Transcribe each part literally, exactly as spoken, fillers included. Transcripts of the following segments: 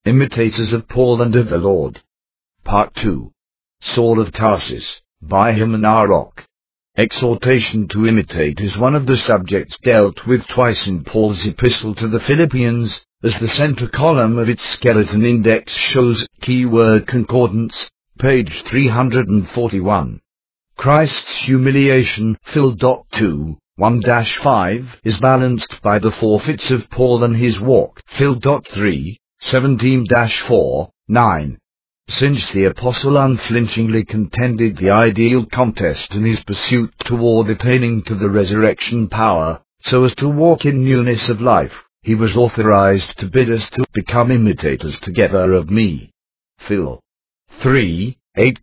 Imitators of Paul and of the Lord. Part two. Saul of Tarsus, by Hyman Arok. Exhortation to imitate is one of the subjects dealt with twice in Paul's epistle to the Philippians, as the center column of its skeleton index shows. Keyword concordance, page three hundred forty-one. Christ's humiliation, Phil. two, one dash five, is balanced by the forfeits of Paul and his walk, Phil. three, seventeen dash four, nine. Since the apostle unflinchingly contended the ideal contest in his pursuit toward attaining to the resurrection power, so as to walk in newness of life, he was authorized to bid us to become imitators together of me. Phil. three, eight,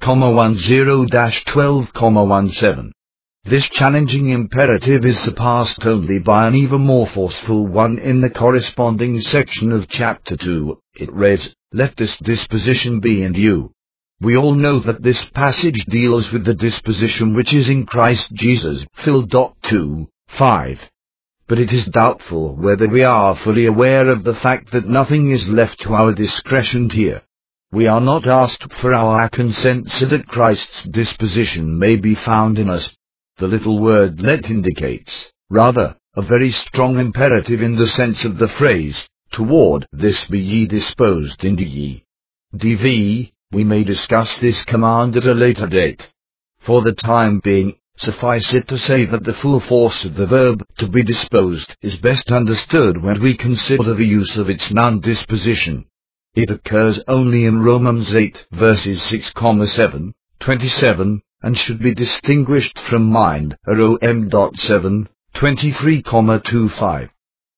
ten dash twelve, seventeen. This challenging imperative is surpassed only by an even more forceful one in the corresponding section of chapter two. It reads, "Let this disposition be in you." We all know that this passage deals with the disposition which is in Christ Jesus, Phil. two, five. But it is doubtful whether we are fully aware of the fact that nothing is left to our discretion here. We are not asked for our consent so that Christ's disposition may be found in us. The little word "let" indicates, rather, a very strong imperative in the sense of the phrase, "Toward this be ye disposed into ye." D V We may discuss this command at a later date. For the time being, suffice it to say that the full force of the verb "to be disposed" is best understood when we consider the use of its noun disposition. It occurs only in Romans eight verses six, seven, twenty-seven, and should be distinguished from mind, Rom seven, twenty-three, twenty-five.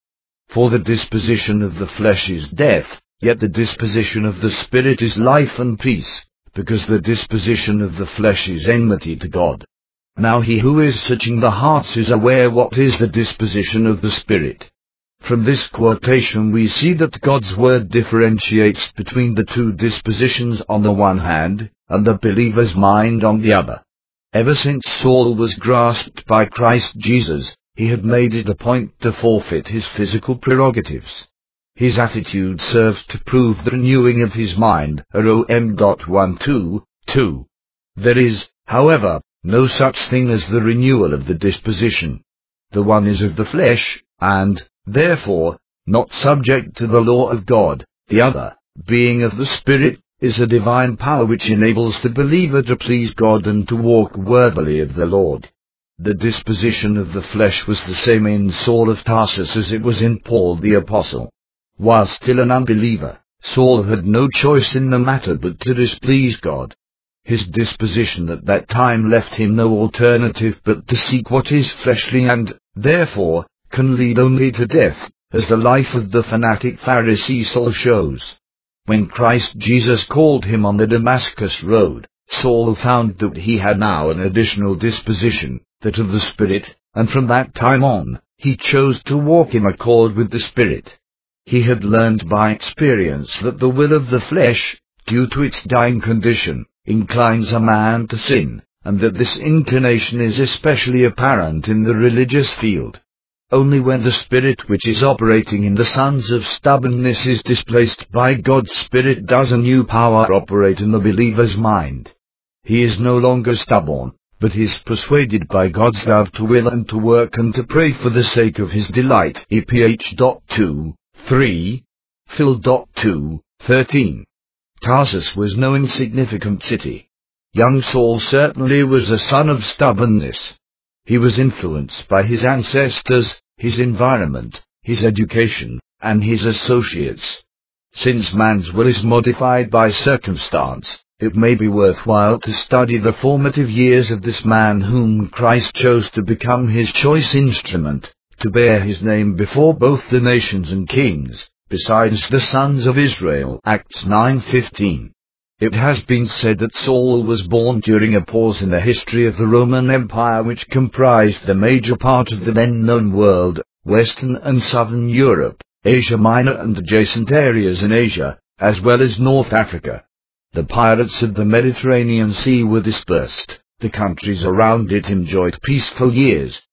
For the disposition of the flesh is death, yet the disposition of the Spirit is life and peace, because the disposition of the flesh is enmity to God. Now he who is searching the hearts is aware what is the disposition of the Spirit. From this quotation we see that God's word differentiates between the two dispositions on the one hand, and the believer's mind on the other. Ever since Saul was grasped by Christ Jesus, he had made it a point to forfeit his physical prerogatives. His attitude serves to prove the renewing of his mind, Rom one, two, two. There is, however, no such thing as the renewal of the disposition. The one is of the flesh, and, therefore, not subject to the law of God. The other, being of the Spirit, is a divine power which enables the believer to please God and to walk worthily of the Lord. The disposition of the flesh was the same in Saul of Tarsus as it was in Paul the Apostle. While still an unbeliever, Saul had no choice in the matter but to displease God. His disposition at that time left him no alternative but to seek what is fleshly and, therefore, can lead only to death, as the life of the fanatic Pharisee Saul shows. When Christ Jesus called him on the Damascus road, Saul found that he had now an additional disposition, that of the Spirit, and from that time on, he chose to walk in accord with the Spirit. He had learned by experience that the will of the flesh, due to its dying condition, inclines a man to sin, and that this inclination is especially apparent in the religious field. Only when the Spirit which is operating in the sons of stubbornness is displaced by God's Spirit does a new power operate in the believer's mind. He is no longer stubborn, but is persuaded by God's love to will and to work and to pray for the sake of his delight. E P H two, three, Phil. two, thirteen. Tarsus was no insignificant city. Young Saul certainly was a son of stubbornness. He was influenced by his ancestors, his environment, his education, and his associates. Since man's will is modified by circumstance, it may be worthwhile to study the formative years of this man whom Christ chose to become his choice instrument, to bear his name before both the nations and kings, besides the sons of Israel. Acts nine fifteen. It has been said that Saul was born during a pause in the history of the Roman Empire which comprised the major part of the then-known world, Western and Southern Europe, Asia Minor and adjacent areas in Asia, as well as North Africa. The pirates of the Mediterranean Sea were dispersed, the countries around it enjoyed peaceful years,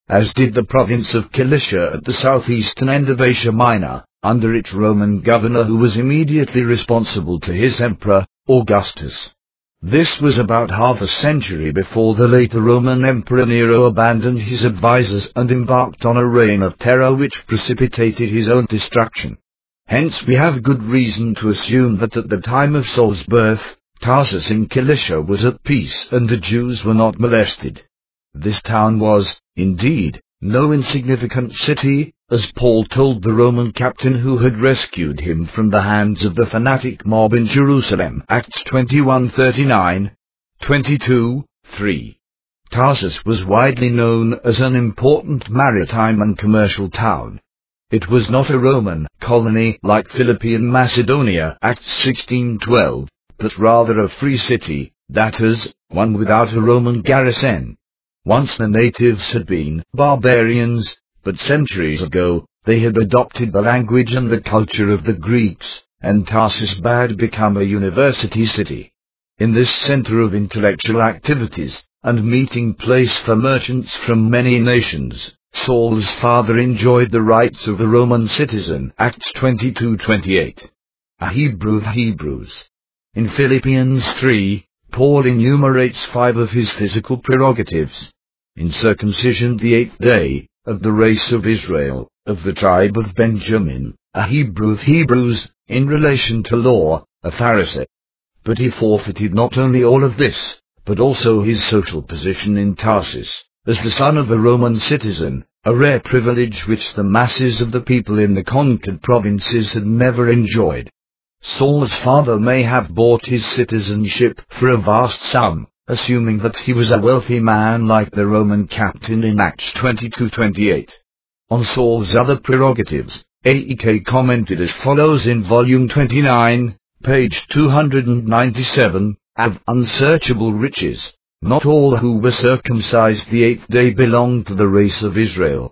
as did the province of Cilicia at the southeastern end of Asia Minor, under its Roman governor who was immediately responsible to his emperor, Augustus. This was about half a century before the later Roman Emperor Nero abandoned his advisors and embarked on a reign of terror which precipitated his own destruction. Hence we have good reason to assume that at the time of Saul's birth, Tarsus in Cilicia was at peace and the Jews were not molested. This town was, indeed, no insignificant city, as Paul told the Roman captain who had rescued him from the hands of the fanatic mob in Jerusalem. Acts twenty-one thirty-nine, twenty-two, three. Tarsus was widely known as an important maritime and commercial town. It was not a Roman colony like Philippi and Macedonia, Acts sixteen twelve, but rather a free city, that is, one without a Roman garrison. Once the natives had been barbarians, but centuries ago, they had adopted the language and the culture of the Greeks, and Tarsus had become a university city. In this center of intellectual activities, and meeting place for merchants from many nations, Saul's father enjoyed the rights of a Roman citizen. Acts twenty-two twenty-eight. A Hebrew of Hebrews. In Philippians three, Paul enumerates five of his physical prerogatives. In circumcision the eighth day, of the race of Israel, of the tribe of Benjamin, a Hebrew of Hebrews, in relation to law, a Pharisee. But he forfeited not only all of this, but also his social position in Tarsus, as the son of a Roman citizen, a rare privilege which the masses of the people in the conquered provinces had never enjoyed. Saul's father may have bought his citizenship for a vast sum, assuming that he was a wealthy man like the Roman captain in Acts twenty-two twenty-eight. On Saul's other prerogatives, A E K commented as follows in volume twenty-nine, page two hundred ninety-seven, of unsearchable riches. Not all who were circumcised the eighth day belonged to the race of Israel.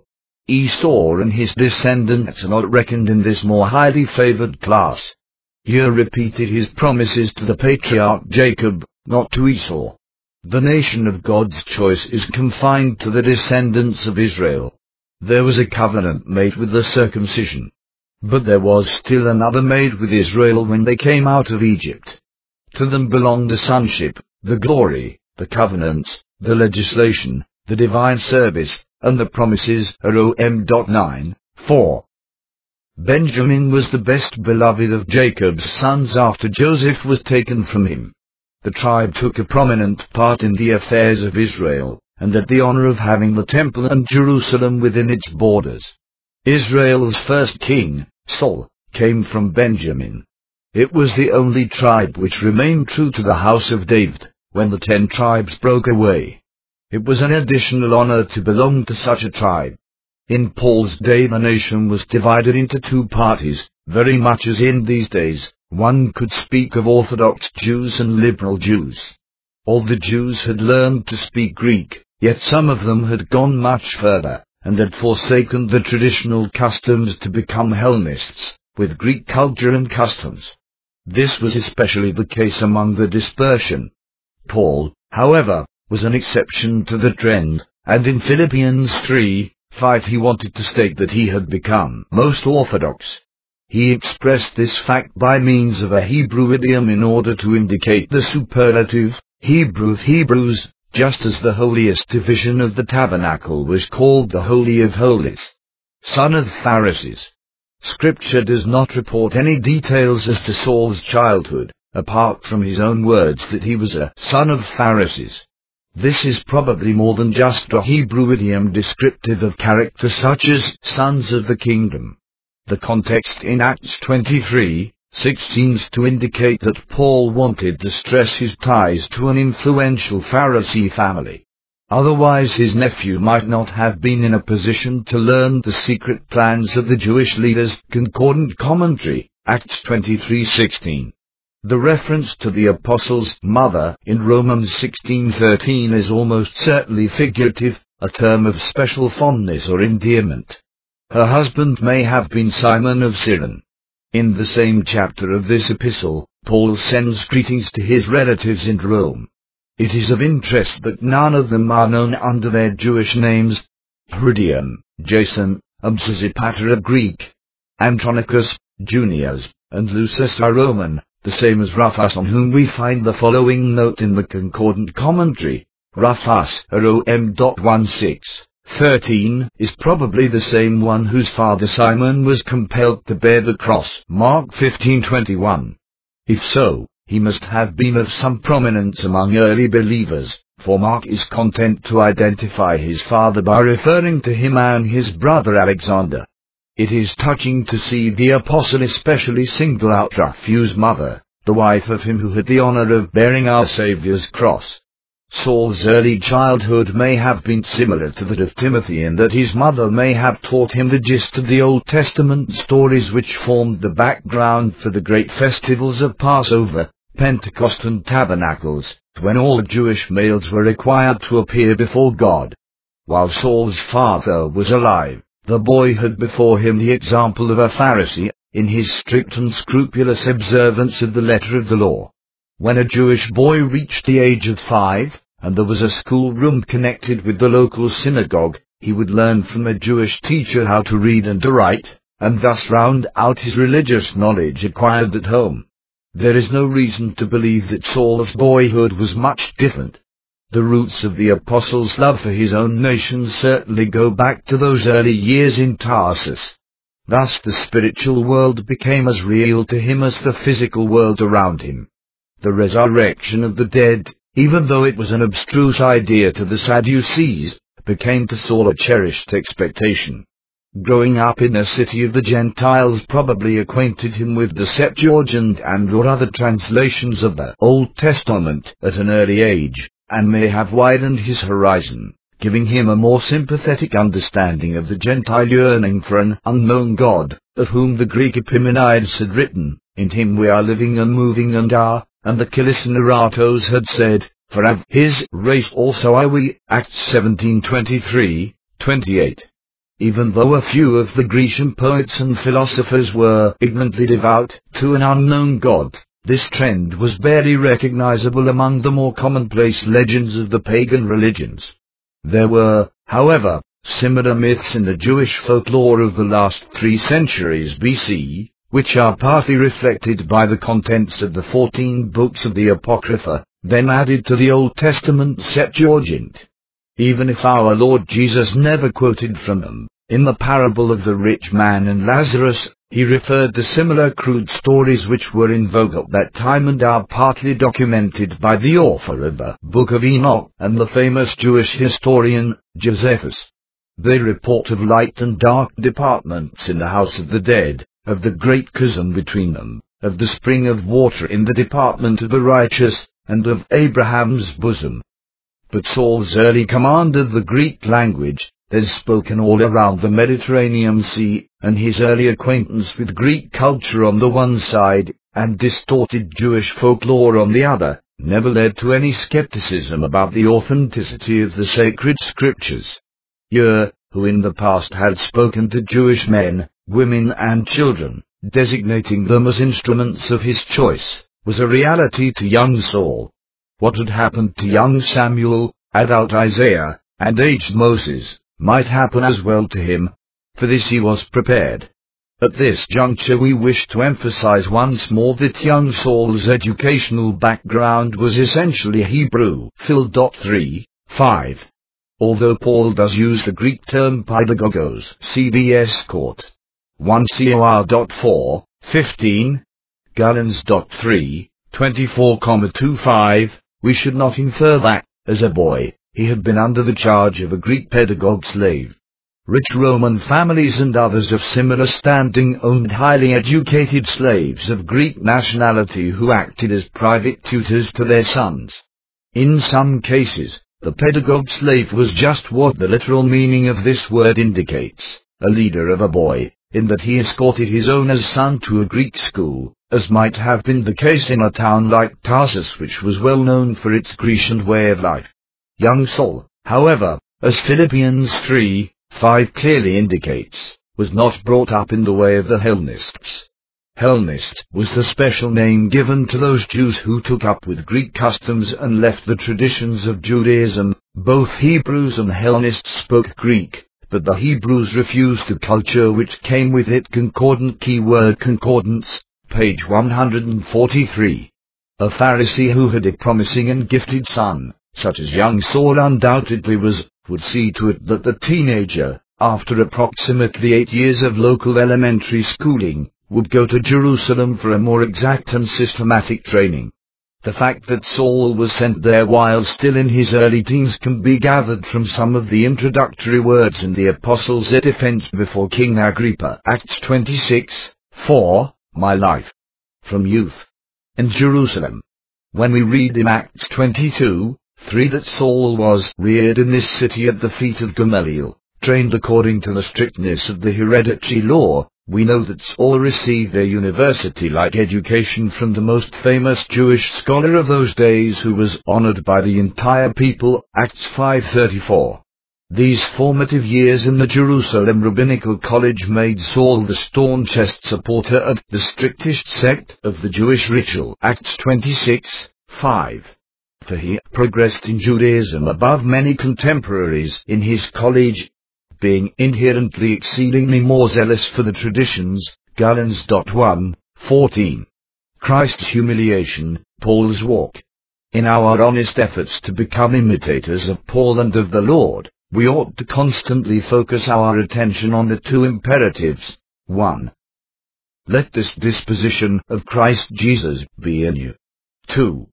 Esau and his descendants are not reckoned in this more highly favored class. He repeated his promises to the patriarch Jacob, not to Esau. The nation of God's choice is confined to the descendants of Israel. There was a covenant made with the circumcision. But there was still another made with Israel when they came out of Egypt. To them belonged the sonship, the glory, the covenants, the legislation, the divine service, and the promises. Rom nine, four. Benjamin was the best beloved of Jacob's sons after Joseph was taken from him. The tribe took a prominent part in the affairs of Israel, and had the honor of having the temple and Jerusalem within its borders. Israel's first king, Saul, came from Benjamin. It was the only tribe which remained true to the house of David, when the ten tribes broke away. It was an additional honor to belong to such a tribe. In Paul's day the nation was divided into two parties, very much as in these days. One could speak of Orthodox Jews and liberal Jews. All the Jews had learned to speak Greek, yet some of them had gone much further, and had forsaken the traditional customs to become Hellenists, with Greek culture and customs. This was especially the case among the dispersion. Paul, however, was an exception to the trend, and in Philippians three, five he wanted to state that he had become most orthodox. He expressed this fact by means of a Hebrew idiom in order to indicate the superlative, Hebrew of Hebrews, just as the holiest division of the tabernacle was called the Holy of Holies. Son of Pharisees. Scripture does not report any details as to Saul's childhood, apart from his own words that he was a son of Pharisees. This is probably more than just a Hebrew idiom descriptive of character such as sons of the kingdom. The context in Acts twenty-three six seems to indicate that Paul wanted to stress his ties to an influential Pharisee family. Otherwise his nephew might not have been in a position to learn the secret plans of the Jewish leaders. Concordant commentary, Acts twenty-three sixteen. The reference to the apostle's mother in Romans sixteen thirteen is almost certainly figurative, a term of special fondness or endearment. Her husband may have been Simon of Cyrene. In the same chapter of this epistle, Paul sends greetings to his relatives in Rome. It is of interest that none of them are known under their Jewish names. Herodion, Jason, and Sosipater are Greek. Andronicus, Junius, and Lucius are Roman, the same as Rufus, on whom we find the following note in the Concordant Commentary. Rufus, R O M sixteen thirteen, is probably the same one whose father Simon was compelled to bear the cross, Mark fifteen twenty-one. If so, he must have been of some prominence among early believers, for Mark is content to identify his father by referring to him and his brother Alexander. It is touching to see the apostle especially single out Rufus' mother, the wife of him who had the honor of bearing our Saviour's cross. Saul's early childhood may have been similar to that of Timothy in that his mother may have taught him the gist of the Old Testament stories which formed the background for the great festivals of Passover, Pentecost and Tabernacles, when all Jewish males were required to appear before God. While Saul's father was alive, the boy had before him the example of a Pharisee, in his strict and scrupulous observance of the letter of the law. When a Jewish boy reached the age of five, and there was a schoolroom connected with the local synagogue, he would learn from a Jewish teacher how to read and to write, and thus round out his religious knowledge acquired at home. There is no reason to believe that Saul's boyhood was much different. The roots of the apostle's love for his own nation certainly go back to those early years in Tarsus. Thus the spiritual world became as real to him as the physical world around him. The resurrection of the dead, even though it was an abstruse idea to the Sadducees, became to Saul a cherished expectation. Growing up in a city of the Gentiles probably acquainted him with the Septuagint and or other translations of the Old Testament at an early age, and may have widened his horizon, giving him a more sympathetic understanding of the Gentile yearning for an unknown God, of whom the Greek Epimenides had written, "In him we are living and moving and are," and the Killisinaratos had said, "For of his race also are we," Acts seventeen twenty-three, twenty-eight. Even though a few of the Grecian poets and philosophers were ignorantly devout to an unknown God, this trend was barely recognizable among the more commonplace legends of the pagan religions. There were, however, similar myths in the Jewish folklore of the last three centuries B C, which are partly reflected by the contents of the fourteen books of the Apocrypha, then added to the Old Testament Septuagint. Even if our Lord Jesus never quoted from them, in the parable of the rich man and Lazarus, he referred to similar crude stories which were in vogue at that time and are partly documented by the author of the Book of Enoch and the famous Jewish historian, Josephus. They report of light and dark departments in the house of the dead, of the great chasm between them, of the spring of water in the department of the righteous, and of Abraham's bosom. But Saul's early command of the Greek language, then spoken all around the Mediterranean Sea, and his early acquaintance with Greek culture on the one side, and distorted Jewish folklore on the other, never led to any skepticism about the authenticity of the sacred scriptures. Yer, who in the past had spoken to Jewish men, women and children, designating them as instruments of his choice, was a reality to young Saul. What had happened to young Samuel, adult Isaiah, and aged Moses, might happen as well to him. For this he was prepared. At this juncture we wish to emphasize once more that young Saul's educational background was essentially Hebrew. Phil three, five. Although Paul does use the Greek term pedagogos, C B S Court. one Cor four, fifteen, Galatians three, twenty-four to twenty-five, we should not infer that, as a boy, he had been under the charge of a Greek pedagogue slave. Rich Roman families and others of similar standing owned highly educated slaves of Greek nationality who acted as private tutors to their sons. In some cases, the pedagogue slave was just what the literal meaning of this word indicates, a leader of a boy, in that he escorted his owner's son to a Greek school, as might have been the case in a town like Tarsus, which was well known for its Grecian way of life. Young Saul, however, as Philippians three, five clearly indicates, was not brought up in the way of the Hellenists. Hellenist was the special name given to those Jews who took up with Greek customs and left the traditions of Judaism. Both Hebrews and Hellenists spoke Greek, but the Hebrews refused the culture which came with it. Concordant keyword concordance, page one hundred forty-three. A Pharisee who had a promising and gifted son, such as young Saul undoubtedly was, would see to it that the teenager, after approximately eight years of local elementary schooling, would go to Jerusalem for a more exact and systematic training. The fact that Saul was sent there while still in his early teens can be gathered from some of the introductory words in the Apostles' defense before King Agrippa. Acts twenty-six, four, my life from youth in Jerusalem. When we read in Acts twenty-two, three that Saul was reared in this city at the feet of Gamaliel, trained according to the strictness of the hereditary law, we know that Saul received a university-like education from the most famous Jewish scholar of those days who was honored by the entire people. Acts five thirty-four. These formative years in the Jerusalem Rabbinical College made Saul the staunchest supporter of the strictest sect of the Jewish ritual. Acts twenty-six, five. For he progressed in Judaism above many contemporaries in his college, being inherently exceedingly more zealous for the traditions. Galatians one, fourteen. Christ's humiliation, Paul's walk. In our honest efforts to become imitators of Paul and of the Lord, we ought to constantly focus our attention on the two imperatives. one. Let this disposition of Christ Jesus be in you. two.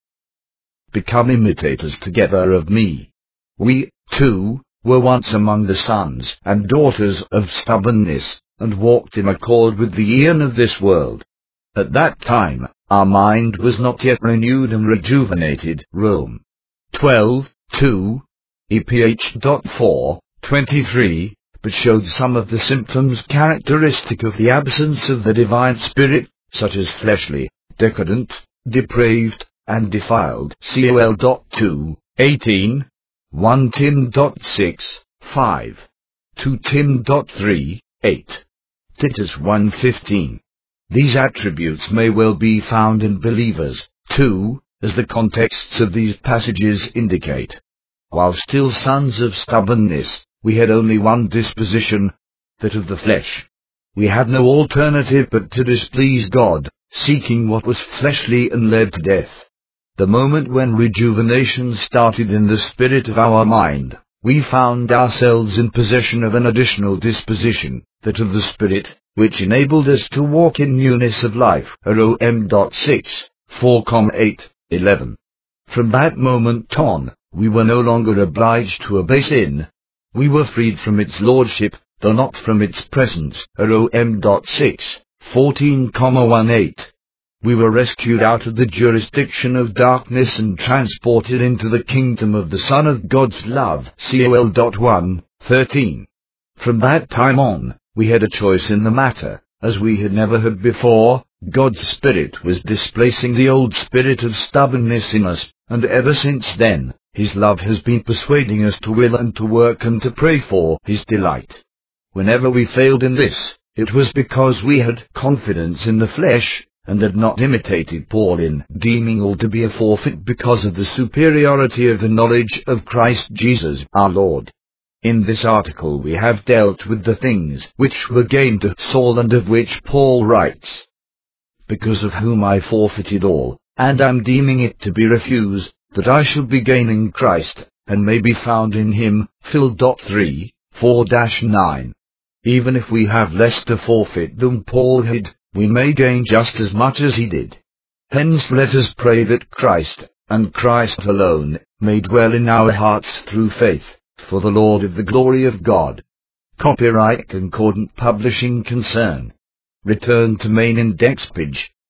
Become imitators together of me. We, too, were once among the sons and daughters of stubbornness, and walked in accord with the eon of this world. At that time, our mind was not yet renewed and rejuvenated. Rome twelve, two, E P H four, twenty-three, but showed some of the symptoms characteristic of the absence of the divine spirit, such as fleshly, decadent, depraved, and defiled. Col two, eighteen. First Timothy six, five. Second Timothy three, eight. Titus one fifteen. These attributes may well be found in believers, too, as the contexts of these passages indicate. While still sons of stubbornness, we had only one disposition, that of the flesh. We had no alternative but to displease God, seeking what was fleshly and led to death. The moment when rejuvenation started in the spirit of our mind, we found ourselves in possession of an additional disposition, that of the spirit, which enabled us to walk in newness of life. Rom six, four, eight, eleven. From that moment on, we were no longer obliged to obey sin. We were freed from its lordship, though not from its presence. Rom six, fourteen, eighteen. We were rescued out of the jurisdiction of darkness and transported into the kingdom of the Son of God's love. Col one, thirteen. From that time on, we had a choice in the matter, as we had never had before. God's Spirit was displacing the old spirit of stubbornness in us, and ever since then, His love has been persuading us to will and to work and to pray for His delight. Whenever we failed in this, it was because we had confidence in the flesh, and had not imitated Paul in deeming all to be a forfeit because of the superiority of the knowledge of Christ Jesus our Lord. In this article we have dealt with the things which were gained to Saul and of which Paul writes, because of whom I forfeited all, and am deeming it to be refused, that I should be gaining Christ, and may be found in him. Phil three, four, nine. Even if we have less to forfeit than Paul had, we may gain just as much as he did. Hence let us pray that Christ, and Christ alone, may dwell in our hearts through faith, for the Lord of the glory of God. Copyright Concordant Publishing Concern. Return to main index page.